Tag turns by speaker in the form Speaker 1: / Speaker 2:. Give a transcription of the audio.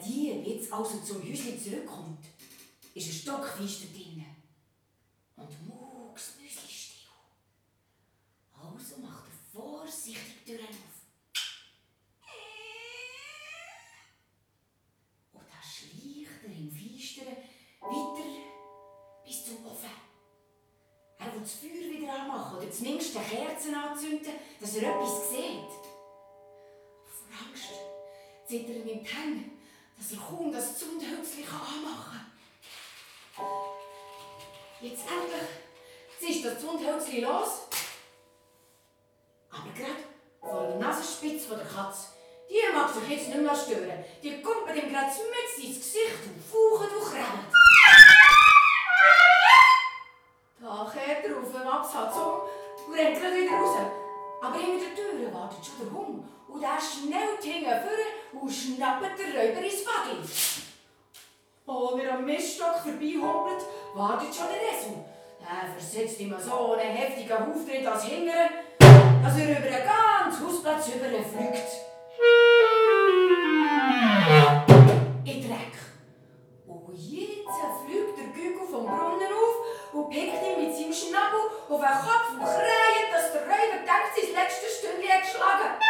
Speaker 1: Dieb jetzt also zum Häuschen zurückkommt, ist ein Stockfeister drin. Und mucksmüsli still. Also macht er vorsichtig die Türen auf. Und dann schleicht er im Feisteren weiter bis zum Ofen. Er will das Feuer wieder anmachen oder zumindest die Kerzen anzünden, dass er etwas sieht. Vor Angst zittert er mit den Händen, dass er kaum das Zündhölzchen anmachen kann. Jetzt endlich zischt das Zündhölzchen los. Aber gerade vor der Nasenspitze der Katze, die mag sich jetzt nicht mehr stören. Die kumpelt ihm gerade mitten ins Gesicht und faucht und krabbelt. Da kehrt er auf den Absatz um und rennt gerade wieder raus. Aber hinter der Tür wartet schon der Hund und der schnellt hinten vor und schnappt den Räuber ins Fagel. Als er am Miststock vorbeihumpelt, wartet schon der Esel. Der versetzt ihm so einen heftigen Auftritt als Hingere, dass er über den ganzen Hausplatz fliegt. In Dreck. Und jetzt fliegt der Gügel vom Brunnen auf und pickt ihn mit seinem Schnabel auf den Kopf und kräht, dass der Räuber denkt, sein letztes Stündchen hat geschlagen.